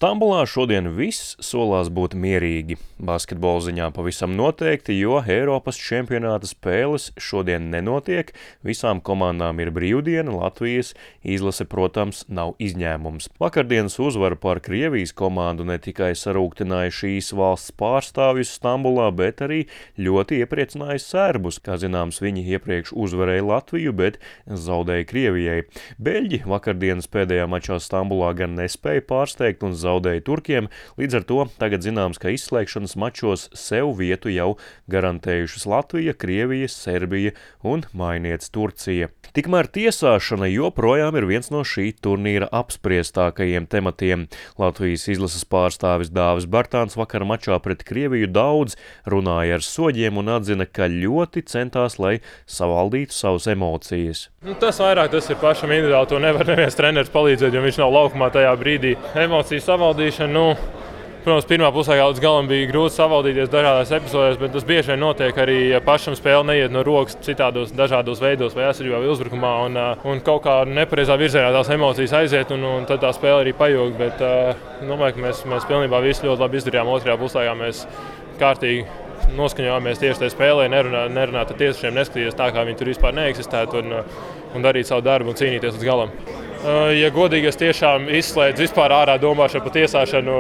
Stambulā šodien viss solās būt mierīgi. Basketbola ziņā pavisam noteikti, jo Eiropas čempionāta spēles šodien nenotiek, visām komandām ir brīvdiena, Latvijas izlase, protams, nav izņēmums. Vakardienas uzvara pār Krievijas komandu ne tikai sarūktināja šīs valsts pārstāvjus Stambulā, bet arī ļoti iepriecināja serbus. Kā zināms, viņi iepriekš uzvarēja Latviju, bet zaudēja Krievijai. Beļģi vakardienas pēdējā mačā Stambulā gan nespēja pārsteigt un zaudēja turkiem, līdz ar to tagad zināms, ka izslēgšanas mačos sev vietu jau garantējušas Latvija, Krievija, Serbija un mainiec Turcija. Tikmēr tiesāšana joprojām ir viens no šī turnīra apspriestākajiem tematiem. Latvijas izlases pārstāvis Dāvis Bartāns vakar mačā pret Krieviju daudz runāja ar soģiem un atzina, ka ļoti centās, lai savaldītu savas emocijas. Tas ir pašam individuāli, to nevar neviens treneris palīdzēt, jo viņš nav laukumā tajā brīdī. Emociju savaldīšana, protams, pirmā puslaikā līdz galam bija grūti savaldīties dažādās epizodēs, bet tas bieži vien notiek arī, ja pašam spēle neiet no rokas citādos dažādos veidos, vai aizsardzībā, vai uzbrukumā, un kaut kā nepareizā virzienā tās emocijas aiziet, un tad tā spēle arī pajūg, bet domāju, ka mēs pilnībā visu ļoti labi izdarījām otrajā puslaikā. Mēs kārtīgi noskaņojāmies tieši tajā spēlē, nerunāt ar tiesnešiem, neskatīties tā, kā viņi tur vispār neeksistētu, un darīt savu darbu un cīnīties līdz galam. Ja godīgi, es tiešām izslēdzu vispār ārā domāšanu par tiesāšanu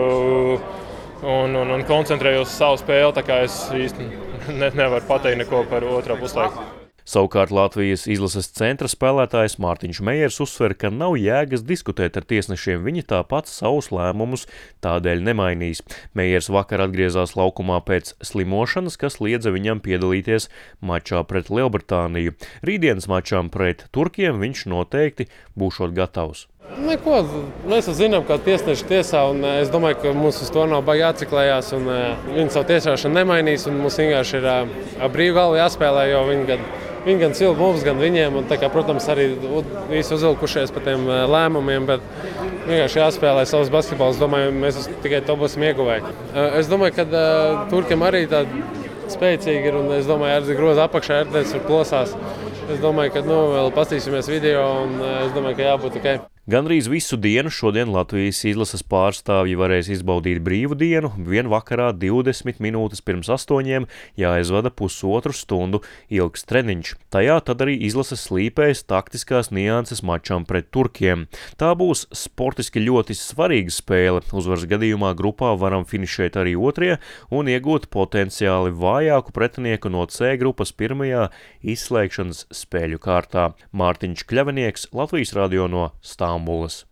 un koncentrējos uz savu spēli, tā kā es īsti nevaru pateikt neko par otrā puslaiku. Savukārt Latvijas izlases centra spēlētājs Mārtiņš Mejers uzsver, ka nav jēgas diskutēt ar tiesnešiem, viņi tāpat savus lēmumus tādēļ nemainīs. Mejers vakar atgriezās laukumā pēc slimošanas, kas liedza viņam piedalīties mačā pret Lielbritāniju. Rītdienas mačām pret Turkiem viņš noteikti būšot gatavs. Neko, mēs zinām, kā tiesneši tiesā, un es domāju, ka mums uz to nav baigi jāciklējās, un viņi savu tiesāšanu nemainīs, un mums vienkārši ir brīvi galva jāspēlē, jo viņi gan cilp mums, gan viņiem, un tā kā, protams, arī visi uzvilkušies par tiem lēmumiem, bet vienkārši jāspēlē savus basketbolus. Es domāju, mēs tikai to būsim ieguvēji. Es domāju, ka Turkiem arī tādi spēcīgi ir, un es domāju, arī groza apakšā ērtēs tur plosās. Es domāju, ka vēl pastīsimies video, un es domāju, ka jābūt tikai. Gandrīz visu dienu šodien Latvijas izlases pārstāvji varēs izbaudīt brīvu dienu, vien vakarā 20 minūtes pirms 8 jāizvada pusotru stundu ilgs treniņš. Tajā tad arī izlases slīpēs taktiskās nianses mačam pret turkiem. Tā būs sportiski ļoti svarīga spēle. Uzvaras gadījumā grupā varam finišēt arī otrie un iegūt potenciāli vājāku pretinieku no C grupas pirmajā izslēgšanas spēļu kārtā. Mārtiņš Kļavinieks, Latvijas radio no Stambulas.